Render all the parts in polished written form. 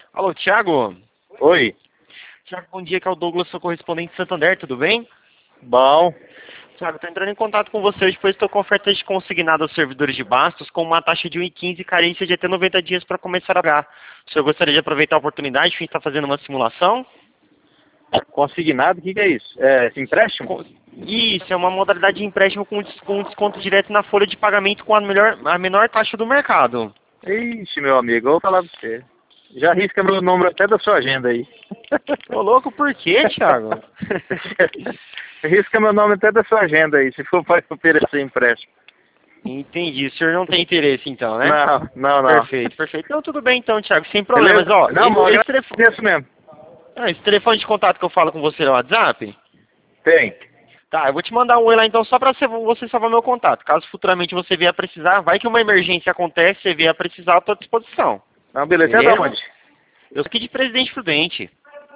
Alô, Thiago? Oi, Thiago, bom dia, que é o Douglas, sou correspondente de Santander, tudo bem? bom. Thiago, estou entrando em contato com você hoje, pois estou com ofertas de consignado aos servidores de Bastos com uma taxa de 1,15 e carência de até 90 dias para começar a pagar. O senhor gostaria de aproveitar a oportunidade, a gente está fazendo uma simulação? Consignado, o que é isso? É empréstimo? Isso, é uma modalidade de empréstimo com desconto direto na folha de pagamento com a menor taxa do mercado. Ixi, meu amigo, eu vou falar pra você. Já risca meu número até da sua agenda aí. Ô louco, por quê, Thiago? Risca meu nome até da sua agenda aí, se for para oferecer empréstimo. Entendi, o senhor não tem interesse então, né? Não. Perfeito, perfeito. Então tudo bem então, Thiago, sem problemas. Beleza? Ó, Não, esse telefone, agradeço mesmo. esse telefone de contato que eu falo com você no WhatsApp, Tem. tá, eu vou te mandar um oi lá então só pra você salvar meu contato. Caso futuramente você venha a precisar, vai que uma emergência acontece, você vier a precisar, eu tô à disposição. Não, beleza. Você é Beleza? da onde? Eu sou aqui de Presidente Prudente.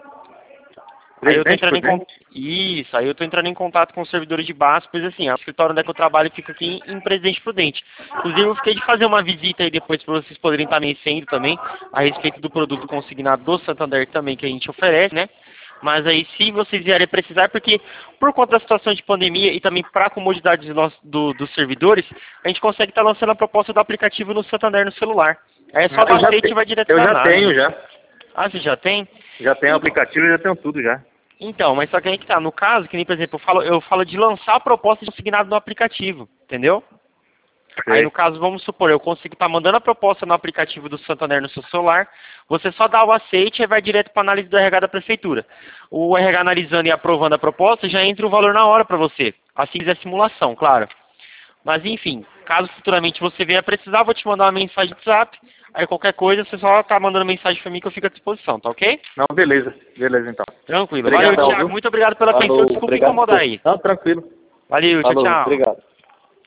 Aí eu tô Presidente entrando Prudente? Isso, aí eu tô entrando em contato com os servidores de base, pois assim, o escritório onde é que eu trabalho fica aqui em Presidente Prudente. Inclusive eu fiquei de fazer uma visita aí depois para vocês poderem estar conhecendo também a respeito do produto consignado do Santander também que a gente oferece, né? Mas aí se vocês vierem precisar, porque por conta da situação de pandemia e também para a comodidade dos servidores, a gente consegue estar lançando a proposta do aplicativo no Santander no celular. Aí é só dar aceite e vai direto Eu para a já análise. tenho, já. Ah, você já tem? Já tenho aplicativo, já tenho tudo já. Então, mas só que aí que tá, no caso, que nem, por exemplo, eu falo de lançar a proposta de consignado no aplicativo, entendeu? Aí Sei. no caso, vamos supor, eu consigo estar mandando a proposta no aplicativo do Santander no seu celular, você só dá o aceite e vai direto para análise do RH da prefeitura. O RH analisando e aprovando a proposta, já entra o valor na hora para você. Assim é simulação, claro. Mas enfim, caso futuramente você venha precisar, vou te mandar uma mensagem no WhatsApp, aí qualquer coisa, você só tá mandando mensagem para mim que eu fico à disposição, tá ok? Não, beleza. Beleza, então. Tranquilo. Valeu, Obrigadão, Thiago. viu? Muito obrigado pela atenção. Falou, Desculpa obrigado. incomodar aí. Não, tranquilo. Valeu, tchau, Falou, tchau. obrigado.